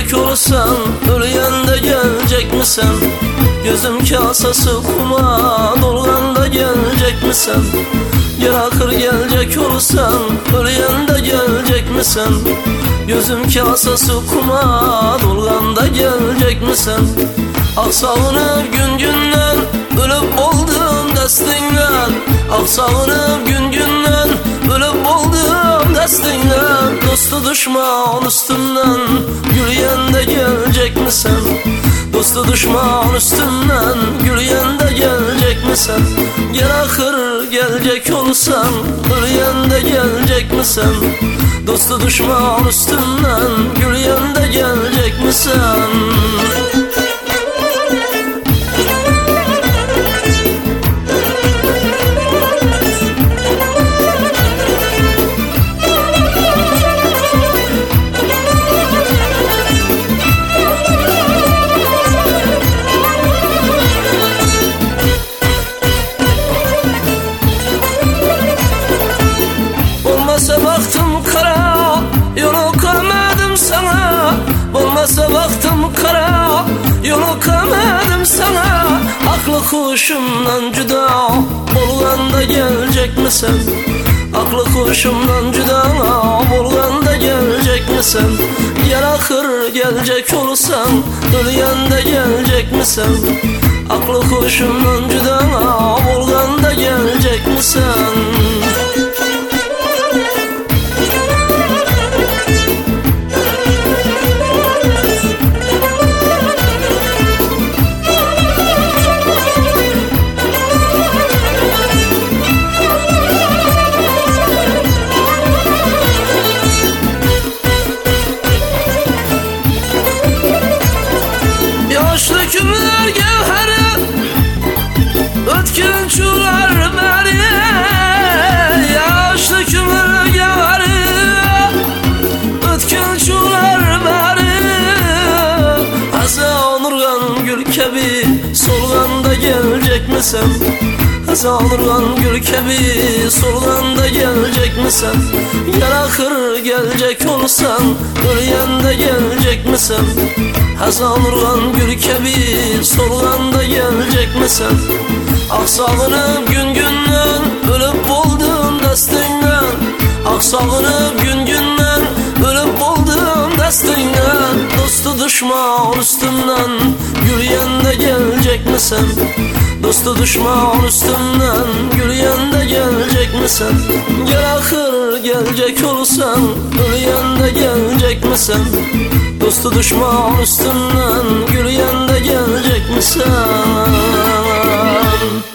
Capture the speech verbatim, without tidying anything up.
gelecek olsan, ölüyende gelecek misin? Gözüm kasası kuma dolganda gelecek misin? Gel akır gelecek olsan, ölüyende gelecek misin? Gözüm kasası kuma dolganda gelecek misin? Ah sağınıp gün günden, ölüp oldum destinden. Ah sağınıp gün günden, ölüp oldum destinden. Dostu düşman üstümden, gülüyende gelecek misin? Dostu düşman üstümden, gülüyende gelecek misin? Gel akır gelecek olsan, ölüyende gelecek misin? Dostu düşman üstümden, gülüyende gelecek misin? Baktım kara, yolu koymadım sana. Olmasa baktım kara, yolu koymadım sana. Aklı kuşumdan cüda, bolganda gelecek misin? Aklı kuşumdan cüda, bolganda gelecek misin? Gel akır gelecek olsan, ölüyende gelecek misin? Aklı kuşumdan cüda, bolganda gelecek misin? Yaş dökümler gevheri, ötkün çular beri. Yaş dökümler gevheri, ötkün çular beri. Haza onurgan gül kebi, solganda gelecek misin? Haza onurgan gül kebi, solganda gelecek misin? Gel akır gelecek olsan, ölüyende gelecek misin? Hazan urgan gül kebi, solganda gelecek misin? Ah sağınıp gün günden, ölüp oldum destinden. Ah sağınıp gün günden, ölüp oldum destinden. Dostu düşman üstümden, gülüyende gelecek misin? Dostu düşman üstümden, gülüyende gelecek misin? Gel akır gelecek olsan, ölüyende gelecek misin? Dostu düşman üstümden, gülüyende gelecek misin?